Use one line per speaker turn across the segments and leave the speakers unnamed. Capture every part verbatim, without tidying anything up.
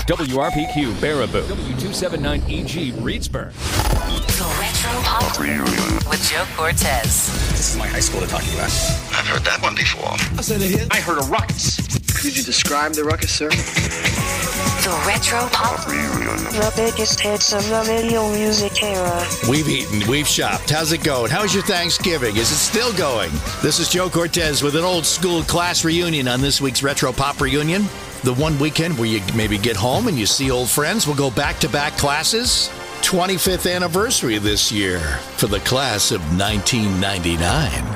W R P Q, Baraboo. W two seventy-nine E G, Reedsburg.
The Retro Pop Reunion with Joe Cortez.
This is my high school they're talking about.
I've heard that one before.
I said a hit.
I heard a ruckus.
Could you describe the ruckus, sir?
The Retro Pop Reunion.
The biggest hits of the video music era.
We've eaten, we've shopped. How's it going? How's your Thanksgiving? Is it still going? This is Joe Cortez with an old school class reunion on this week's Retro Pop Reunion. The one weekend where you maybe get home and you see old friends. We'll go back-to-back classes. twenty-fifth anniversary this year for the class of nineteen ninety-nine.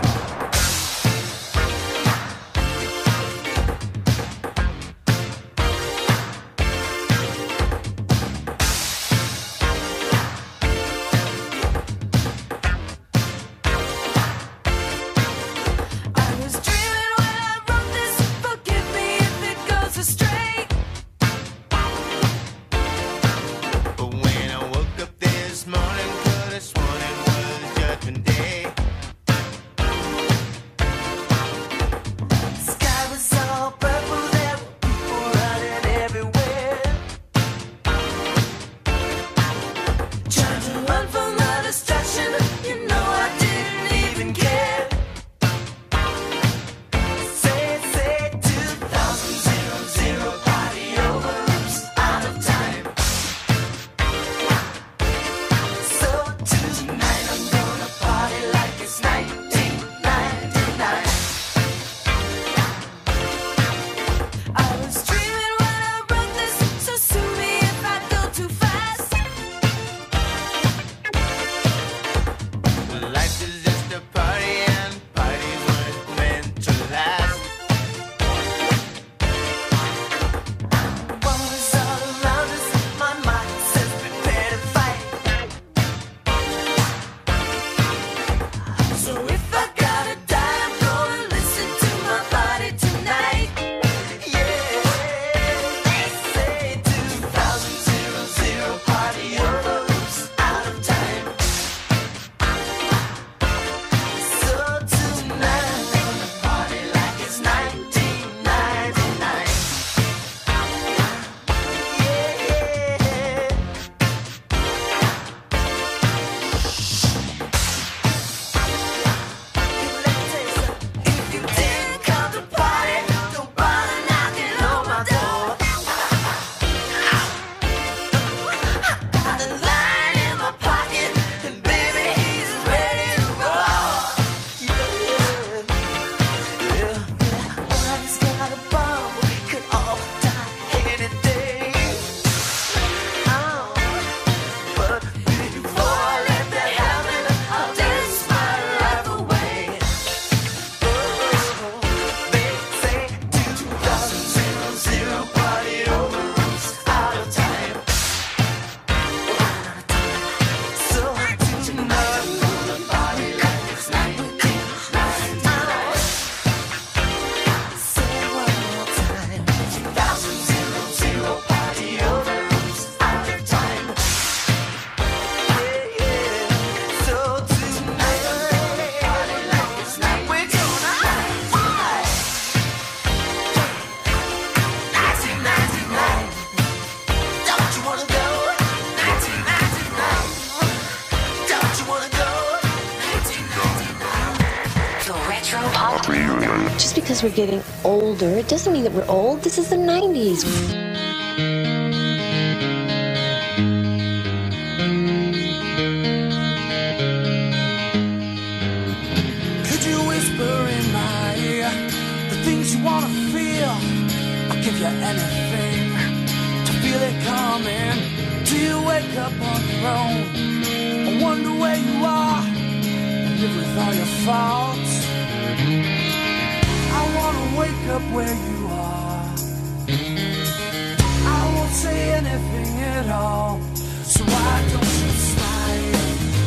Just because we're getting older, it doesn't mean that we're old. This is the nineties.
Could you whisper in my ear the things you want to feel? I'll give you anything to feel it coming. Do you wake up on your own? I wonder where you are and live with all your faults. I wanna wake up where you are. I won't say anything at all. So why don't you smile?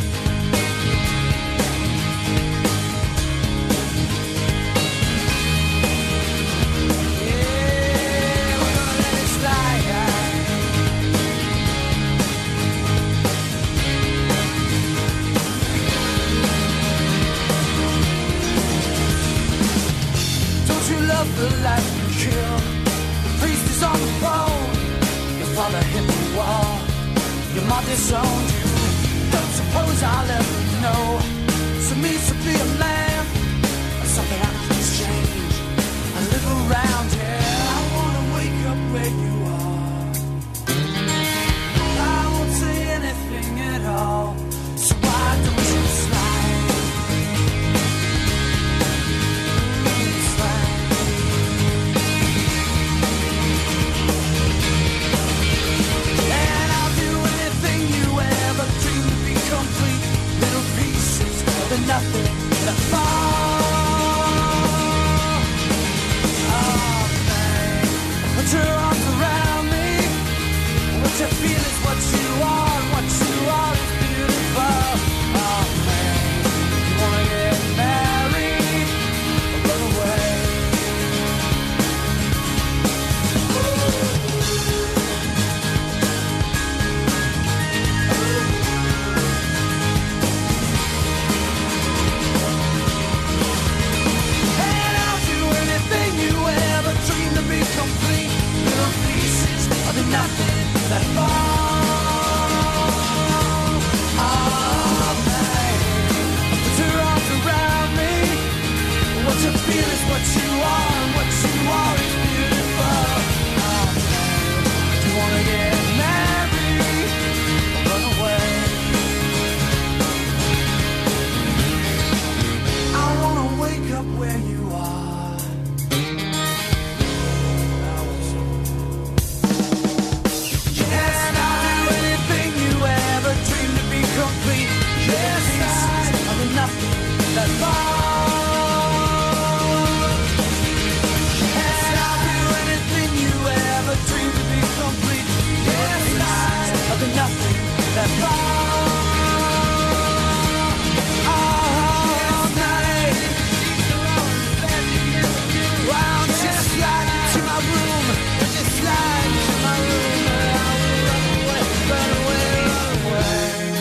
Yeah, we're gonna let it slide. Don't you love the life you kill? The priest is on the phone. Your disowned you. Don't suppose I'll ever know. So means to be a man, something I can exchange. I live around here. I wanna wake up where you are. I won't say anything at all. So why don't you slide? Slide. And I'll do anything you ever dreamed to be complete. Little pieces of the nothing that fall. Oh man, put your arms around me. What you feel is what you are, and what you are is beautiful. Oh man, you wanna get married or run away? And I'll do anything you ever dreamed to be complete. Little pieces of the nothing that fall. Oh man, put your arms around me. What you feel is what you are, and what you are is beautiful. Oh man, do you wanna get married or run away? I wanna wake up where you are. Yes, I'll do anything you ever dreamed to be complete. Yes, pieces of the nothing that falls. Yes, I'll do anything you ever dreamed to be complete. Yes, pieces of the nothing that falls. Oh, night. Wow, just slide into my room. Just slide into my room. Run away, run away,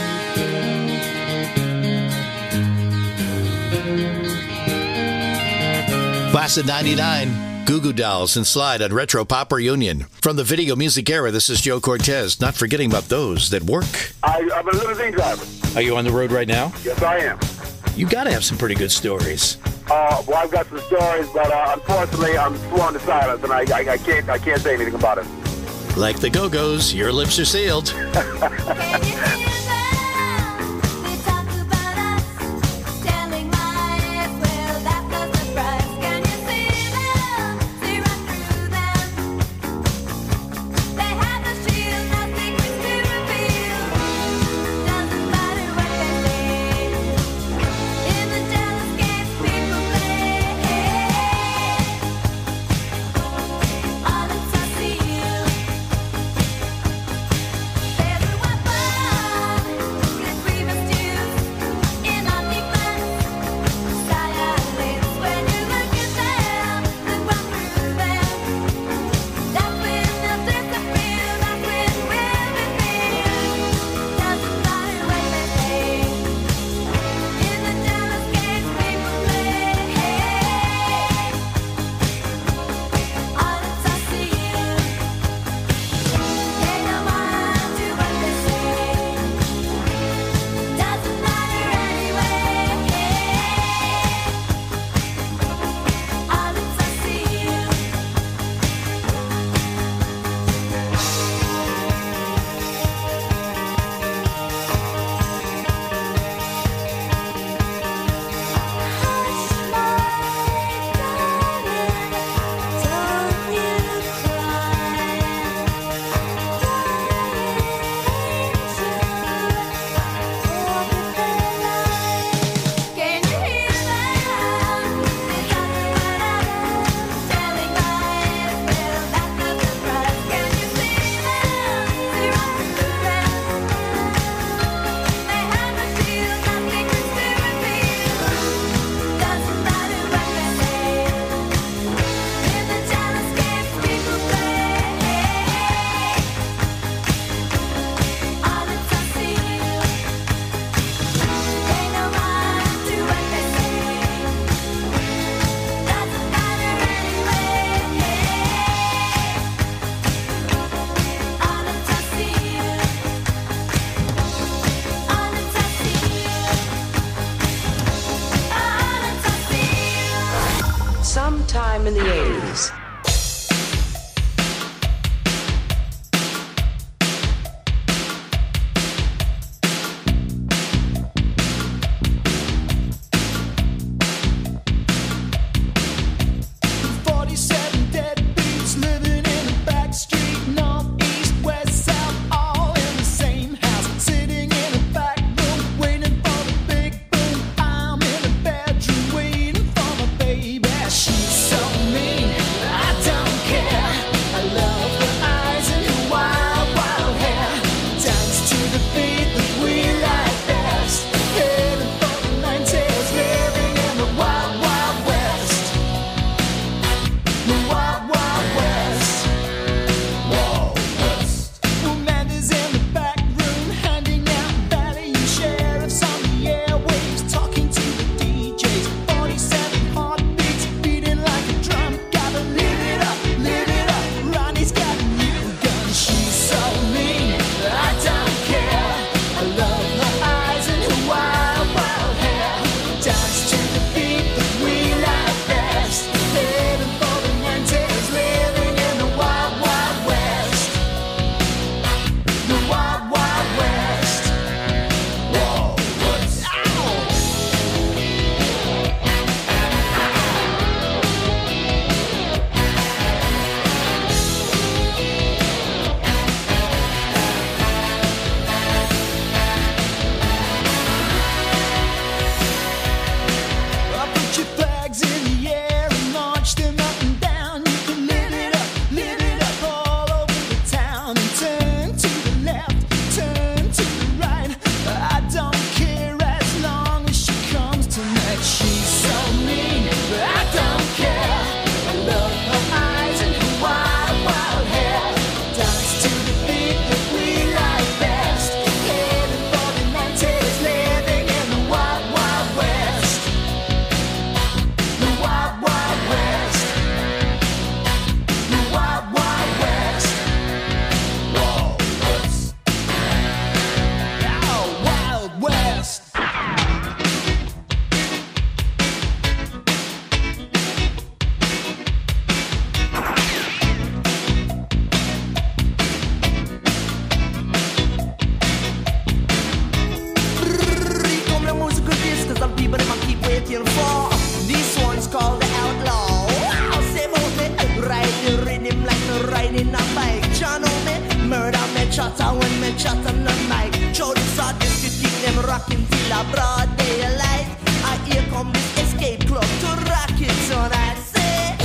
run away.
Class of ninety-nine, Goo Goo Dolls and Slide on Retro Pop Reunion. From the video music era, this is Joe Cortez. Not forgetting about those that work.
I, I'm a limousine driver.
Are you on the road right now?
Yes, I am.
You got to have some pretty good stories.
Uh, well, I've got some stories, but uh, unfortunately, I'm sworn to silence, and I, I, I can't, I can't say anything about it.
Like the Go-Go's, your lips are sealed.
Everyone shot on the mic. Show the sort to keep them rocking till a broad daylight. I here come this escape club to rock it tonight. Say.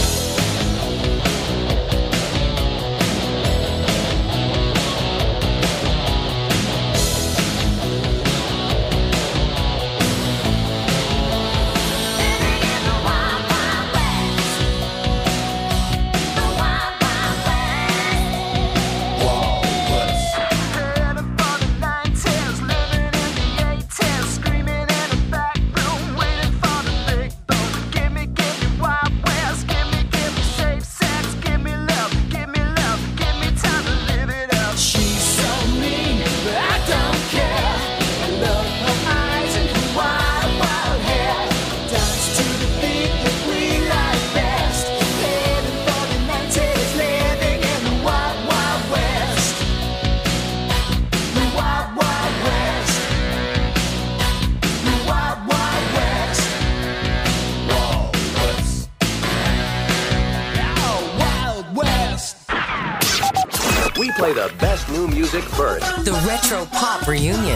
Play the best new music first.
The Retro Pop Reunion.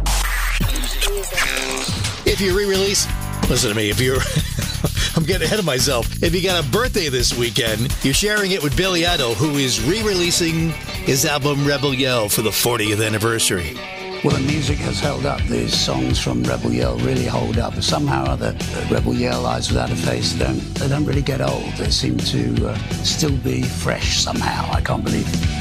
If you re-release, listen to me, if you're, I'm getting ahead of myself. If you got a birthday this weekend, you're sharing it with Billy Idol, who is re-releasing his album Rebel Yell for the fortieth anniversary.
Well, the music has held up. These songs from Rebel Yell really hold up. Somehow or other, Rebel Yell, Eyes Without a Face, don't, they don't really get old. They seem to uh, still be fresh somehow. I can't believe it.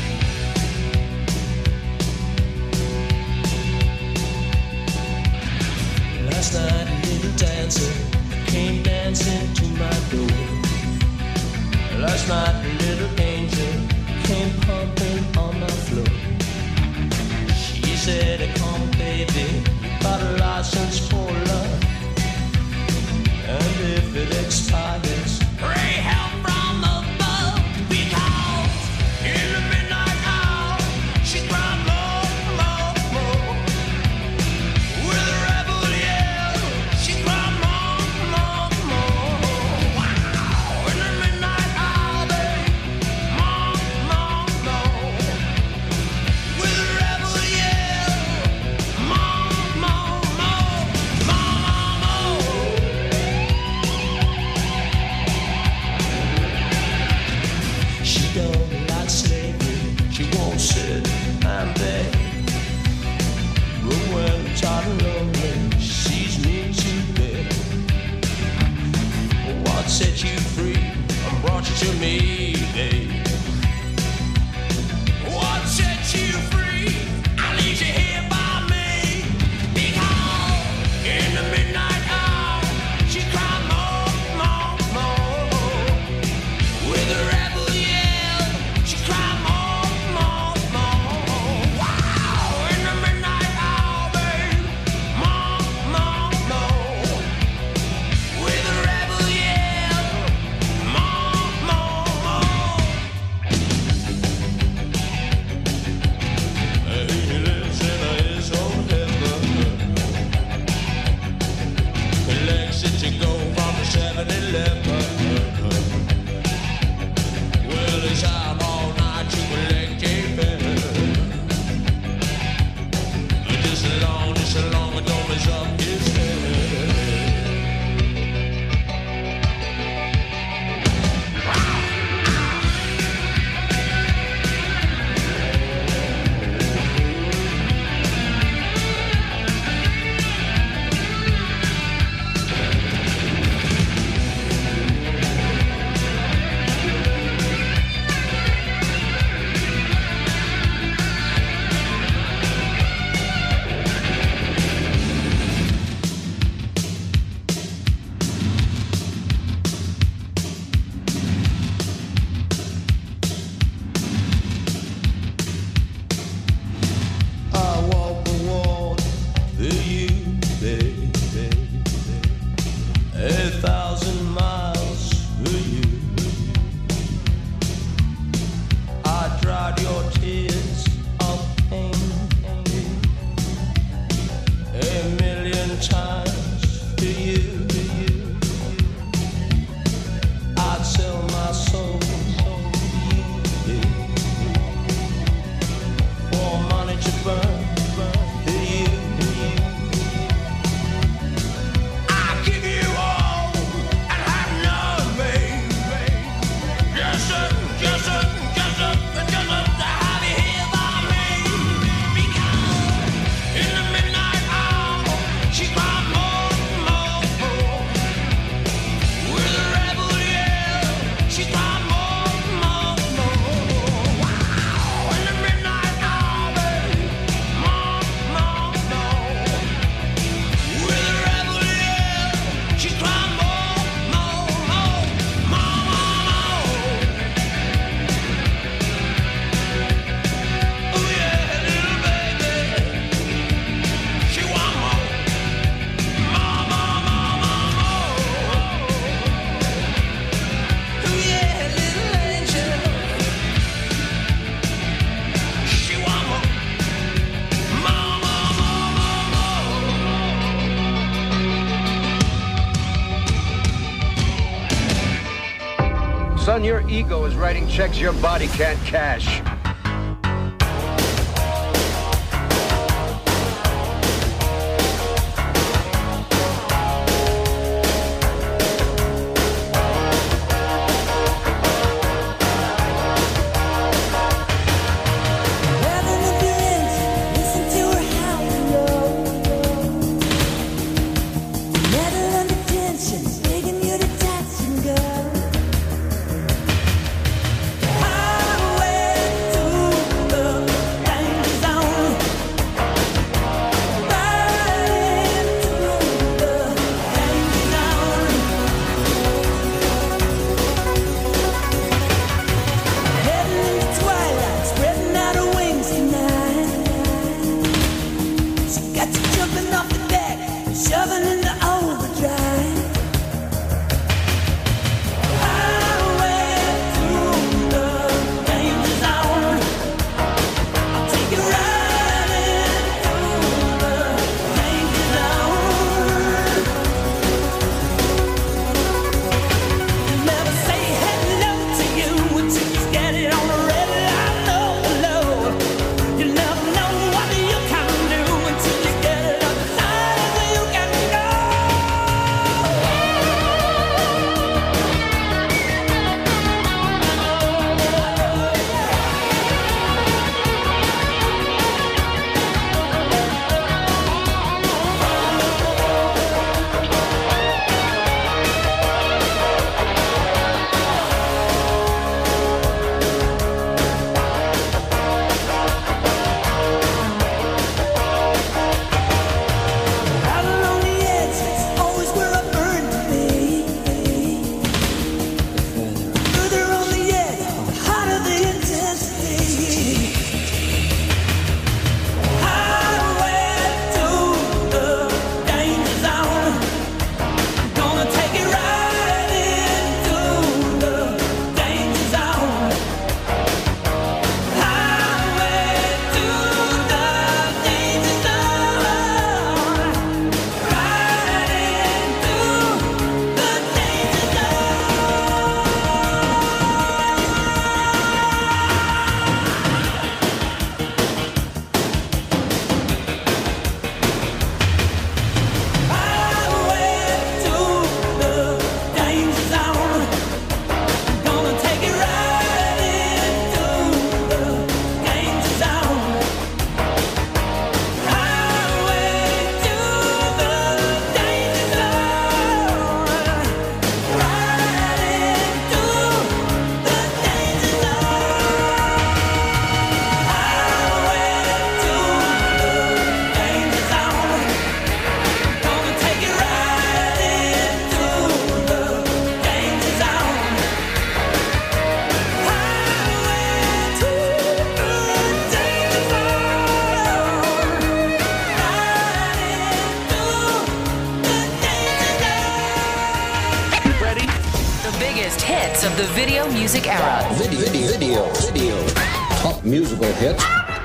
Last night a little dancer came dancing to my door. Last night a little angel came pumping on my floor. She said, come baby, you got a license for love. And if it expires, pray help from above. Because in the midnight hour, she cried more, more, more. With a rebel yell, she cried more, more, more. Wow, in the midnight hour, babe, more, more, more. With a rebel yell, more, more, more, more, more. She don't like slavery, she won't sit and beg. But when I'm tired and lonely, she sees me to bed. What set you free and brought you to me, babe? What set you free? I leave you here by me. Because in the midnight hour, she cried more, more, more. With a rebel yell, she cried more, more, more. Wow, in the midnight hour, babe, more, more, more. With a rebel yell, more, more, more. He lives in his own heaven. Lexington go from the seven eleven. Well, he's out all night to collect a pen. Just as long, just as long as don't mess up his head. I walk the walk for you, baby. A thousand miles for you. I dried your tears of pain a million times for you. I'd sell my soul for money to
Son, your ego is writing checks your body can't cash.
Of the video music era.
Video, video, video, video. Top musical hits.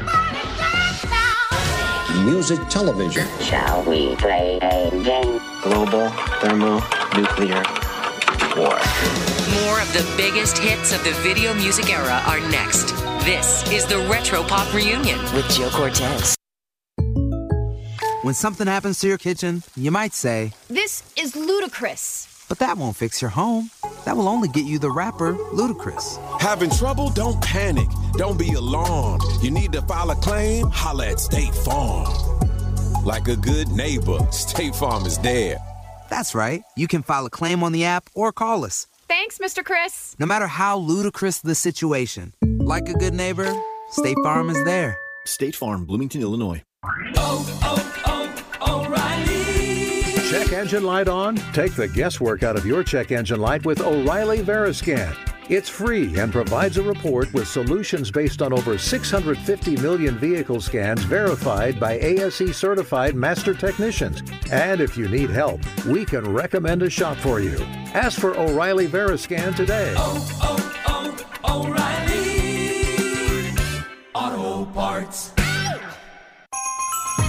Music television.
Shall we play a game?
Global thermonuclear war.
More of the biggest hits of the video music era are next. This is the Retro Pop Reunion with Joe Cortez.
When something happens to your kitchen, you might say,
"This is ludicrous."
But that won't fix your home. That will only get you the rapper, Ludacris.
Having trouble? Don't panic. Don't be alarmed. You need to file a claim? Holla at State Farm. Like a good neighbor, State Farm is there.
That's right. You can file a claim on the app or call us.
Thanks, Mister Chris.
No matter how ludicrous the situation, like a good neighbor, State Farm is there.
State Farm, Bloomington, Illinois.
Oh, oh, oh, O'Reilly.
Check engine light on? Take the guesswork out of your check engine light with O'Reilly Veriscan. It's free and provides a report with solutions based on over six hundred fifty million vehicle scans verified by A S E certified master technicians. And if you need help, we can recommend a shop for you. Ask for O'Reilly Veriscan today.
Oh, oh, oh, O'Reilly Auto Parts.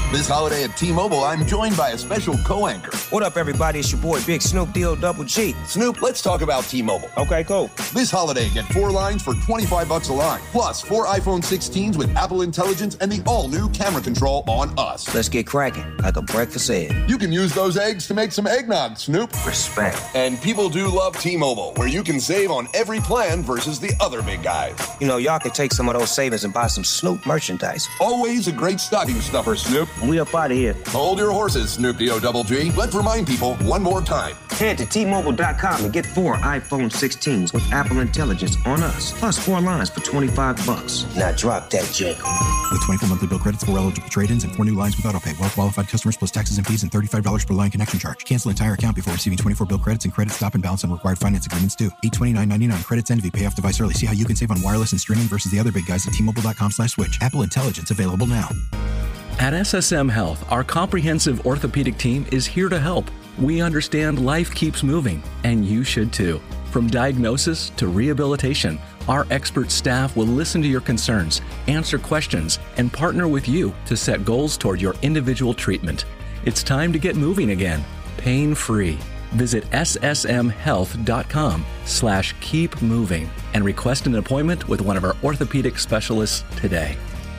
This holiday at T-Mobile, I'm joined by a special co-anchor.
What up, everybody? It's your boy, Big Snoop D O Double G.
Snoop, let's talk about T-Mobile.
Okay, cool.
This holiday, get four lines for twenty-five bucks a line, plus four iPhone sixteens with Apple Intelligence and the all-new camera control on us.
Let's get cracking, like a breakfast egg.
You can use those eggs to make some eggnog, Snoop.
Respect.
And people do love T-Mobile, where you can save on every plan versus the other big guys.
You know, y'all can take some of those savings and buy some Snoop merchandise.
Always a great stocking stuffer, Snoop.
We up out of here.
Hold your horses, Snoop D O Double G. Let's remind people one more time.
Head to T Mobile dot com and get four iPhone sixteens with Apple Intelligence on us, plus four lines for twenty-five bucks. Now drop that Jacob.
With twenty-four monthly bill credits, four eligible trade-ins, and four new lines with autopay. Well-qualified customers plus taxes and fees and thirty-five dollars per line connection charge. Cancel entire account before receiving twenty-four bill credits and credit stop and balance on required finance agreements due. eight twenty-nine ninety-nine credits end if you pay off device early. See how you can save on wireless and streaming versus the other big guys at T Mobile dot com slash switch. Apple Intelligence available now.
At S S M Health, our comprehensive orthopedic team is here to help. We understand life keeps moving, and you should too. From diagnosis to rehabilitation, our expert staff will listen to your concerns, answer questions, and partner with you to set goals toward your individual treatment. It's time to get moving again, pain-free. Visit S S M health dot com slash keep moving and request an appointment with one of our orthopedic specialists today.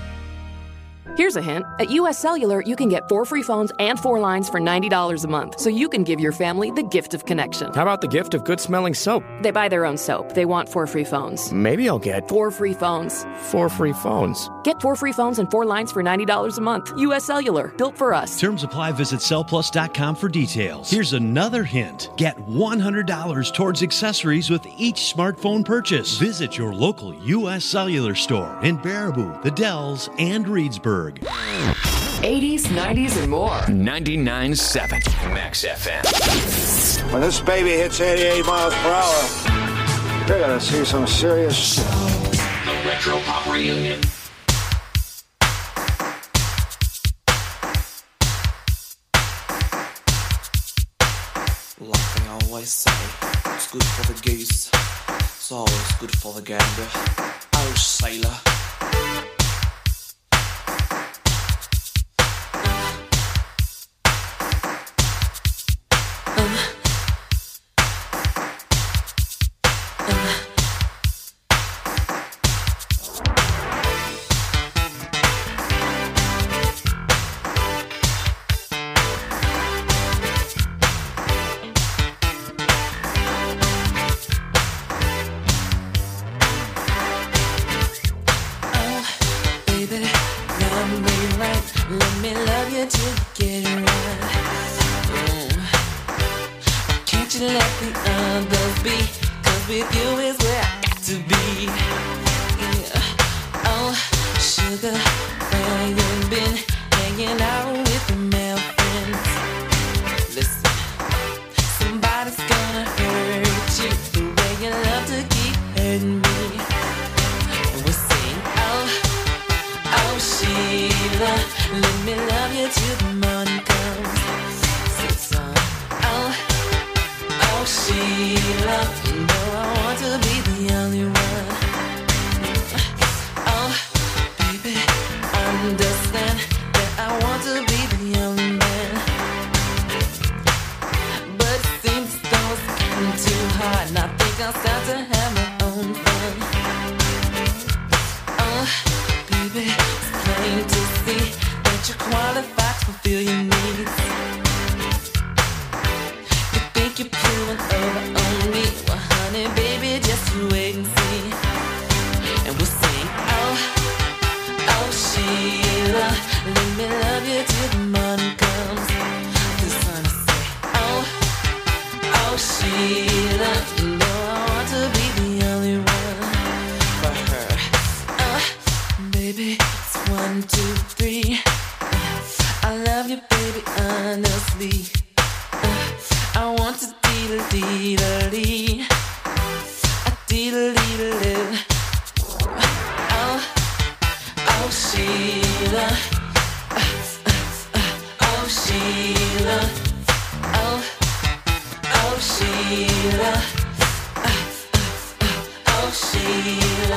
Here's a hint. At U S Cellular, you can get four free phones and four lines for ninety dollars a month, so you can give your family the gift of connection.
How about the gift of good-smelling soap?
They buy their own soap. They want four free phones.
Maybe I'll get
four free phones.
Four free phones.
Get four free phones and four lines for ninety dollars a month. U S Cellular, built for us.
Terms apply. Visit cell plus dot com for details. Here's another hint. Get one hundred dollars towards accessories with each smartphone purchase. Visit your local U S Cellular store in Baraboo, the Dells, and Reedsburg.
eighties, nineties, and more.
ninety-nine point seven Max F M.
When this baby hits eighty-eight miles per hour, you're gonna see some serious shit.
The Retro Pop Reunion.
Like they always say, it's good for the goose, it's always good for the gander. Oh, sailor.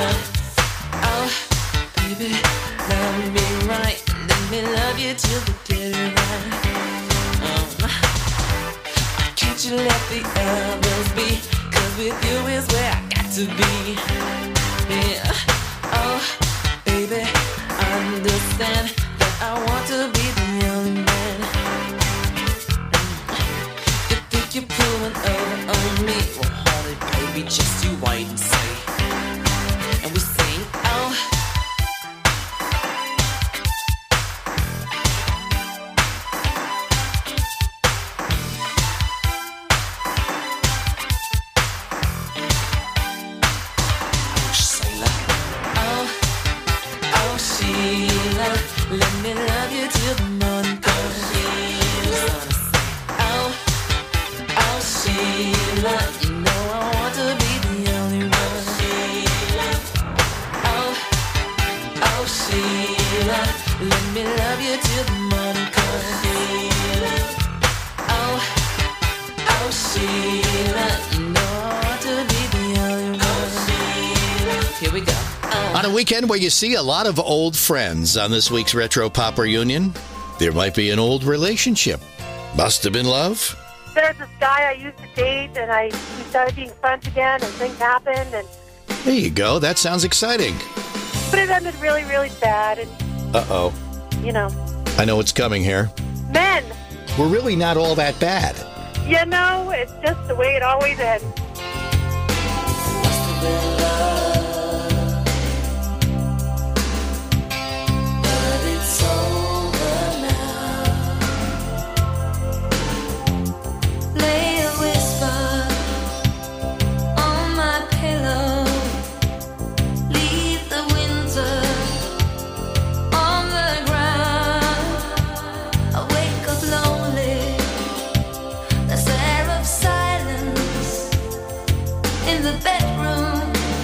Baby, love me right, let me love you till the day. 'cause with you is where I got to be. Yeah. Oh, baby, understand that I want to be the only man. You think you're pulling over on me? Well, hold it, baby, just you wait and see. And we sing, oh. Let me love you till the morning comes. Oh, oh, Sheila, you know I want to be the only one. Oh, oh, Sheila, let me love you till the morning comes. Oh, oh, Sheila, you know I want to be the only one. Here we go.
On a weekend where you see a lot of old friends on this week's Retro Pop Reunion, there might be an old relationship. Must have been love.
There's this guy I used to date, and I we started being friends again, and things happened, and
There you go. That sounds exciting.
but it ended really, really bad, and
Uh-oh.
you know,
I know what's coming here.
men,
We're really not all that bad.
you know, it's just the way it always ends.
Lay a whisper on my pillow. Leave the winter on the ground. I wake up lonely. There's air of silence in the bedroom.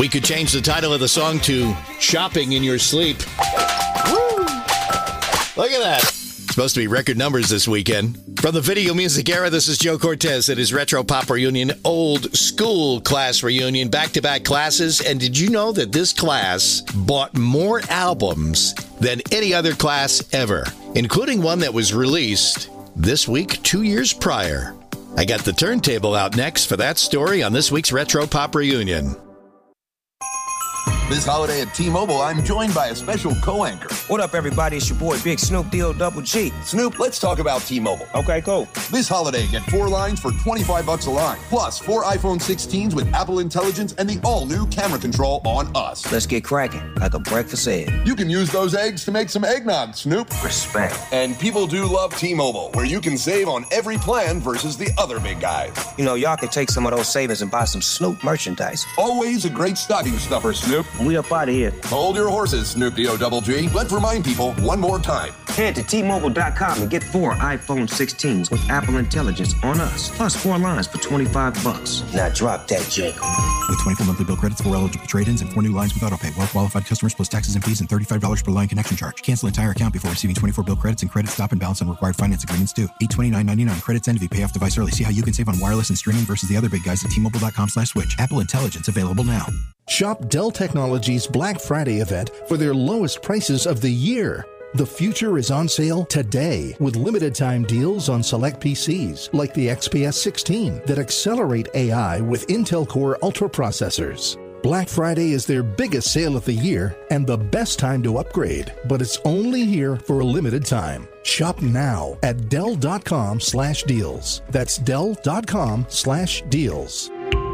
We could change the title of the song to Shopping in Your Sleep. Woo! Look at that. Supposed to be record numbers this weekend. From the video music era, this is Joe Cortez at his Retro Pop Reunion, old school class reunion, back-to-back classes. And did you know that this class bought more albums than any other class ever, including one that was released this week, two years prior? I got the turntable out next for that story on this week's Retro Pop Reunion.
This holiday at T-Mobile, I'm joined by a special co-anchor.
What up, everybody? It's your boy, Big Snoop D O Double G.
Snoop, let's talk about T-Mobile.
Okay, cool.
This holiday, get four lines for twenty-five bucks a line. Plus, four iPhone sixteens with Apple Intelligence and the all-new camera control on us.
Let's get cracking, like a breakfast egg.
You can use those eggs to make some eggnog, Snoop.
Respect.
And people do love T-Mobile, where you can save on every plan versus the other big guys.
You know, y'all can take some of those savings and buy some Snoop merchandise.
Always a great stocking stuffer, Snoop.
We up out of here.
Hold your horses, Snoop D O Double G. Let's remind people one more time.
Head to T Mobile dot com and get four iPhone sixteens with Apple Intelligence on us. Plus four lines for twenty-five bucks. Now drop that Jake.
With twenty-four monthly bill credits, four eligible trade-ins, and four new lines with autopay. Well-qualified customers plus taxes and fees and thirty-five dollars per line connection charge. Cancel entire account before receiving twenty-four bill credits and credit stop and balance on required finance agreements due. eight twenty-nine ninety-nine. Credits end if you pay off device early. See how you can save on wireless and streaming versus the other big guys at T Mobile dot com slash switch. Apple Intelligence available now.
Shop Dell Technologies Black Friday event for their lowest prices of the year. The future is on sale today with limited time deals on select P Cs like the X P S sixteen that accelerate A I with Intel Core Ultra processors. Black Friday is their biggest sale of the year and the best time to upgrade, but it's only here for a limited time. Shop now at Dell dot com slash deals. That's Dell dot com slash deals.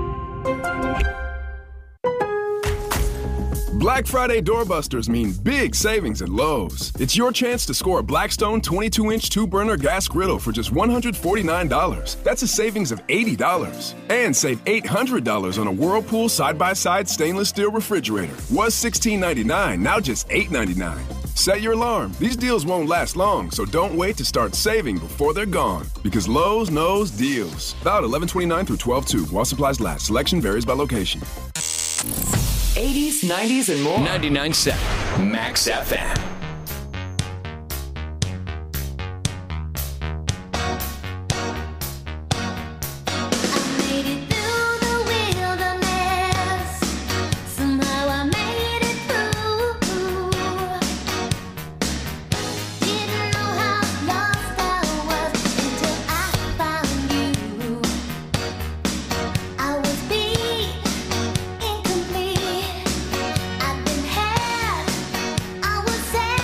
Black Friday doorbusters mean big savings at Lowe's. It's your chance to score a Blackstone twenty-two inch two-burner gas griddle for just one hundred forty-nine dollars. That's a savings of eighty dollars. And save eight hundred dollars on a Whirlpool side-by-side stainless steel refrigerator. Was sixteen ninety-nine, now just eight ninety-nine. Set your alarm. These deals won't last long, so don't wait to start saving before they're gone. Because Lowe's knows deals. Valid eleven twenty-nine through twelve two. While supplies last. Selection varies by location.
eighties, nineties, and more. ninety-nine point seven Max F M.
I was sad.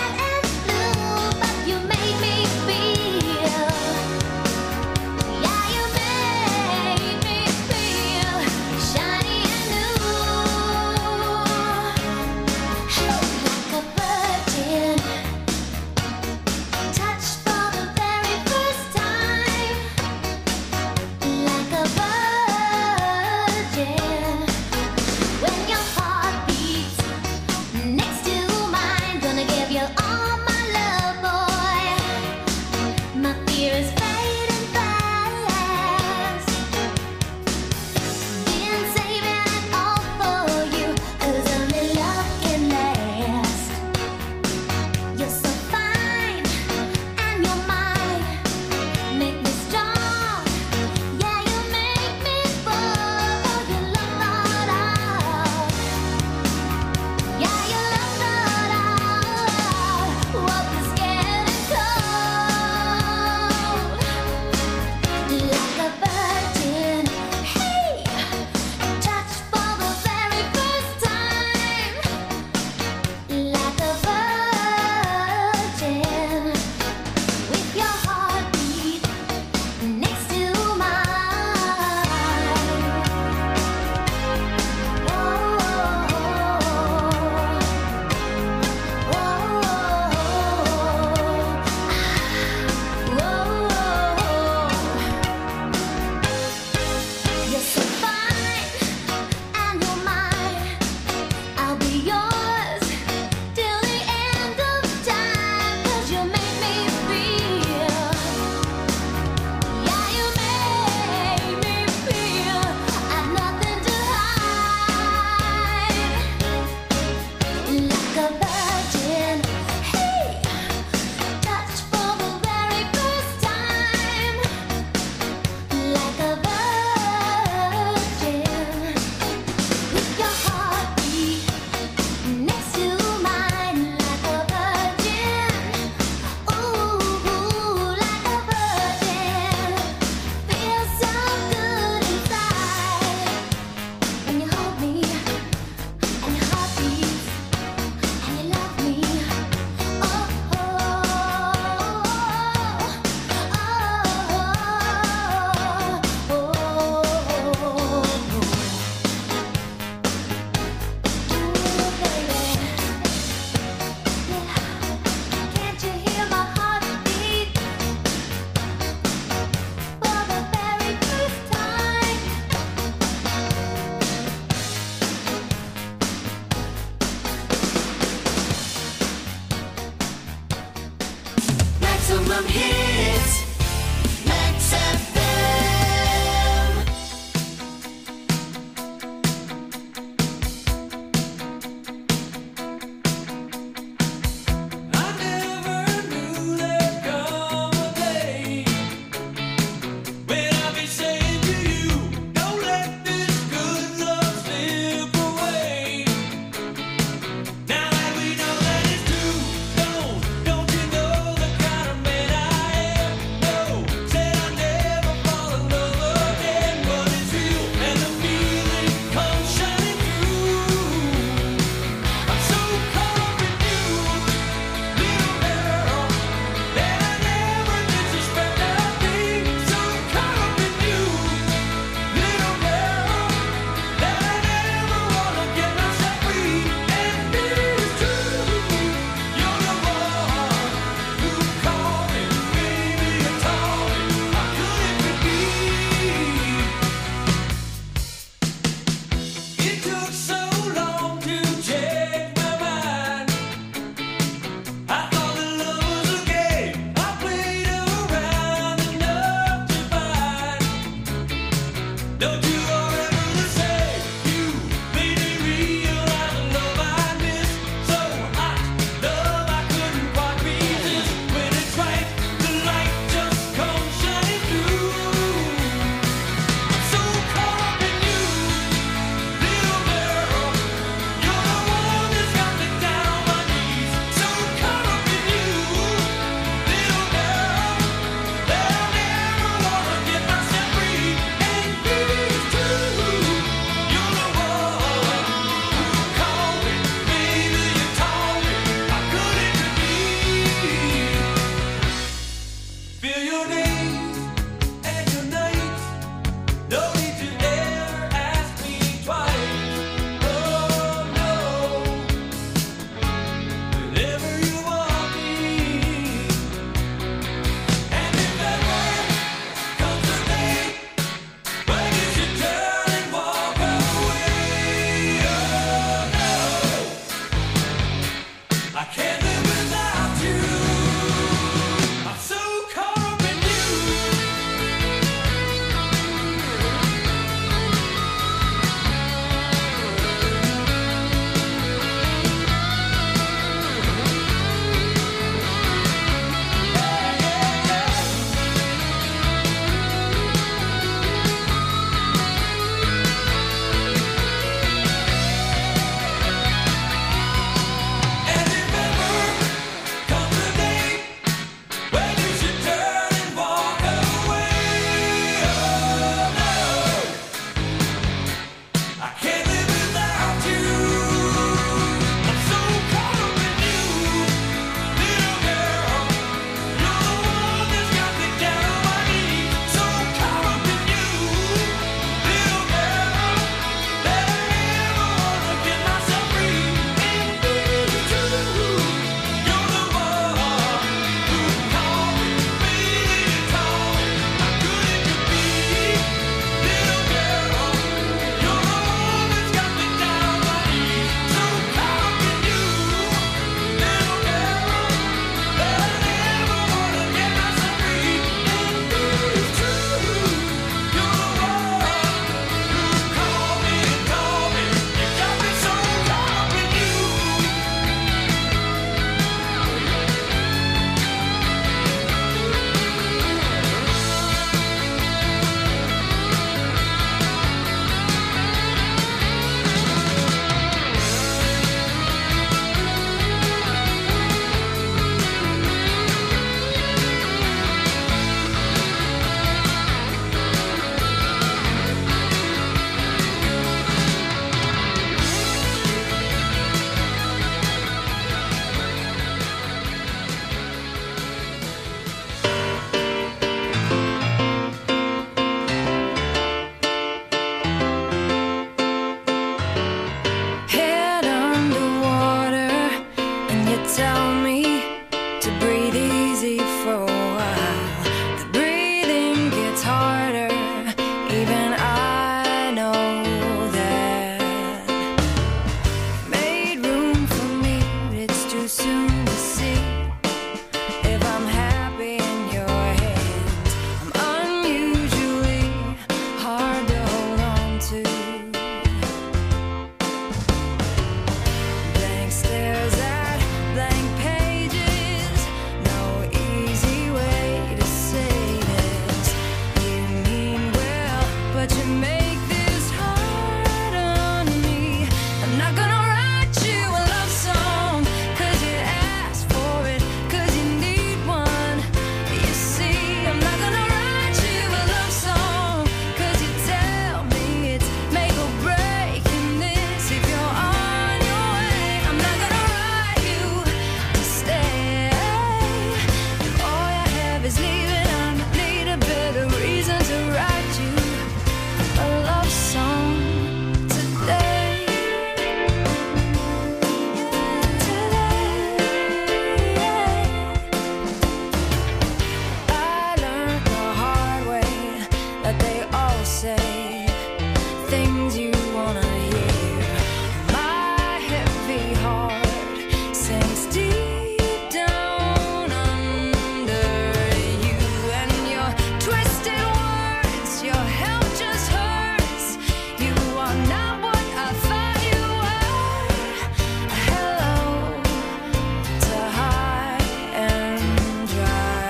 things you wanna hear. My heavy heart sinks deep down under you, and your twisted words, your help just hurts. You are not what I thought you were. Hello to high and dry.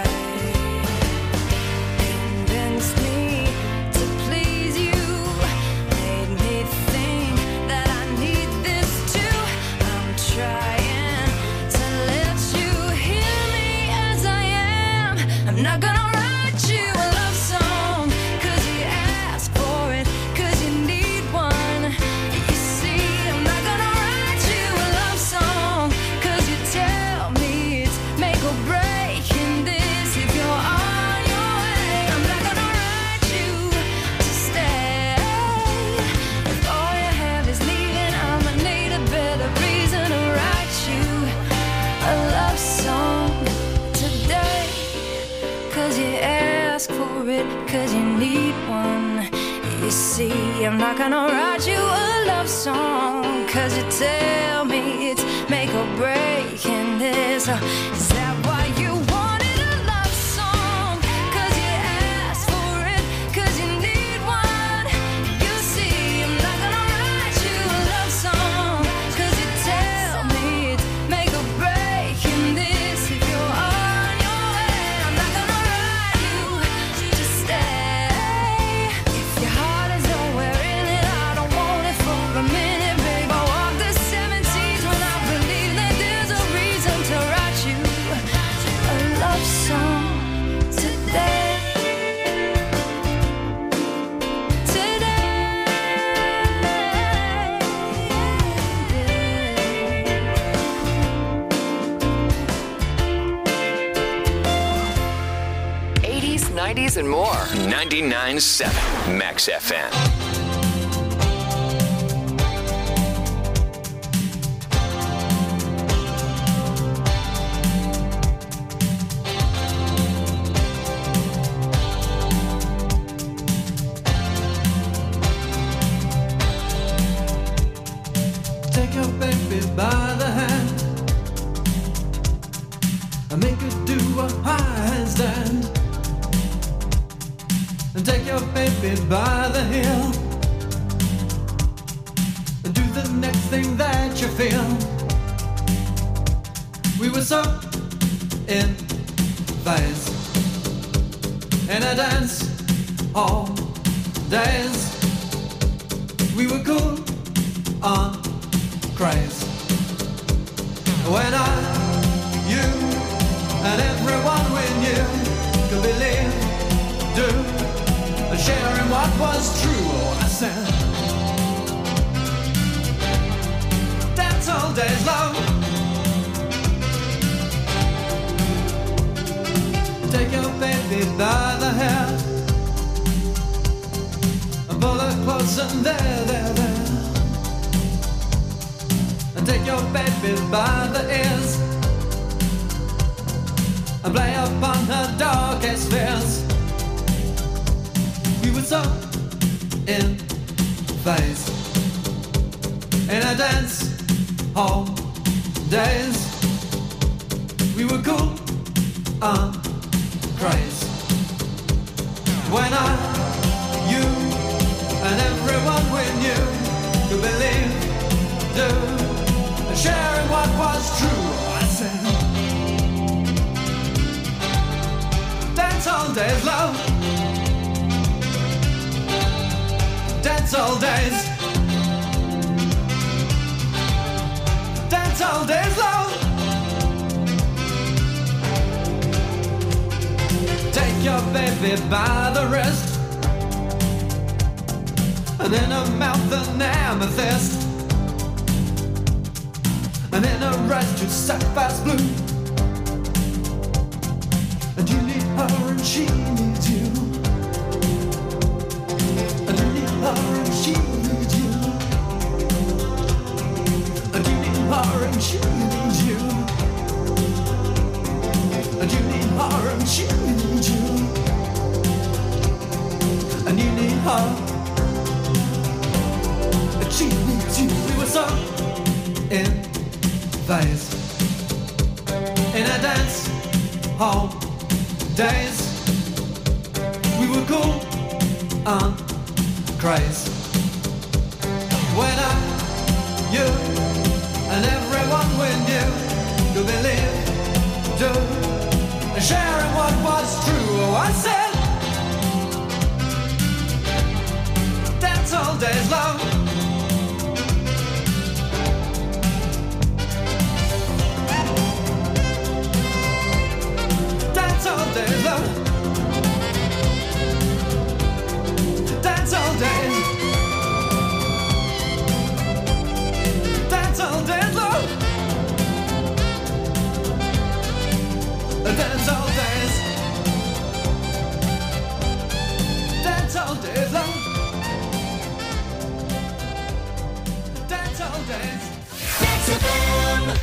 Convinced me to please you, made me think that I need this too. I'm trying to let you hear me as I am. I'm not gonna write you a love song, cause you ask for it, cause you need one. You see, I'm not gonna write you a love song, cause you tell me it's make or break in this. If you're on your way, I'm not gonna write you to stay. If all you have is leaving, I'ma need a better reason to write you a love song today. Cause you ask for it, cause you need one. You see, I'm not gonna write you a love song, cause you tell me it's make or break in this. Uh, Is that why you wanted a love song? Cause you asked for it, cause you need one. You see, I'm not gonna write you a love song, cause you tell me it's make or break in this. If you're on your way, I'm not gonna write you to stay. If your heart is nowhere in it, I don't want it for a minute, babe. I walk the seventies when I believe that there's a reason to write you a love song today.
eighties, nineties, and more. ninety-nine point seven Max F M.
Take your baby by the hand and make her do a high handstand. And take your baby by the heel and do the next thing that you feel. We were so in phase in a dance all days. We were cool on craze. When I, you, and everyone we knew could believe, do, and share in what was true. Oh, I said, dance all days long. Take your baby by the hair and pull her close and there, there, there. And take your baby by the ears and play upon her darkest fears. We were so in phase in a dance hall days. We were cool on craze. When I, you, and everyone we knew could believe, do, and share in what was true. I said, dance all days, love. Dance all days. Dance all days, love. Take your baby by the wrist and in her mouth an amethyst, and in her eyes just sapphire blue. And you need her and she needs you, and you need her and she needs you, and you need her and she needs you, and you need her and she needs you, and you need her. in phase. In a dance hall days, we were cool and crazy. When I, you, and everyone we knew to believe, to sharing what was true. Oh, I said, dance all days long. Dance all days long. Dance all days. Dance all days long. Dance all days. Dance all days long. Dance all days. Dance F M.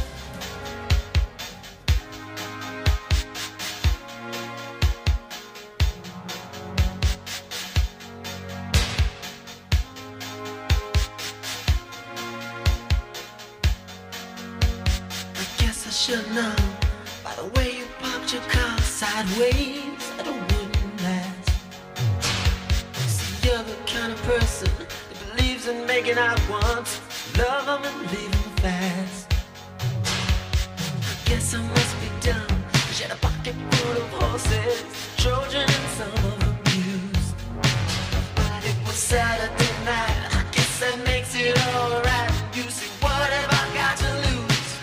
Should know by the way you parked your car sideways that it wouldn't last. See, you're the kind of person that believes in making out once, love them and leave them fast. I guess I must be dumb. She had a pocket full of horses, Trojan and some of them used. But it was Saturday night. I guess that makes it alright. You see, what have I got to lose?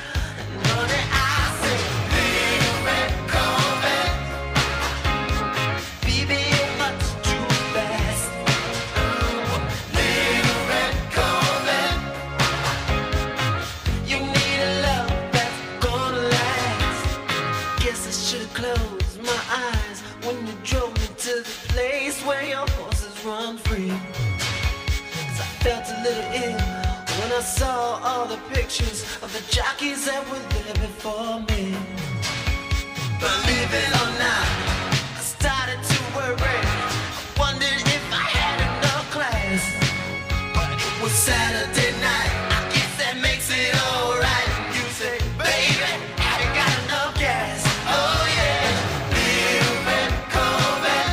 I saw all the pictures of the jockeys that were there before me. Believe it or not, I started to worry. I wondered if I had enough class. But it was Saturday night. I guess that makes it alright. You say, baby, have you got enough gas? Oh yeah, little red Corvette.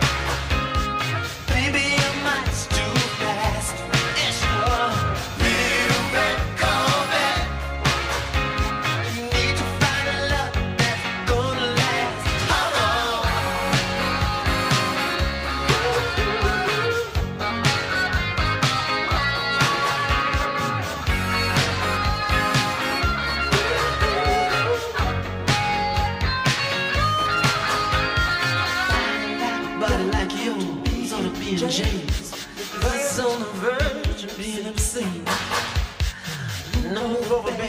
Baby, your mind's too fast. Yeah, sure. James was on the verge of being obscene. No over, baby,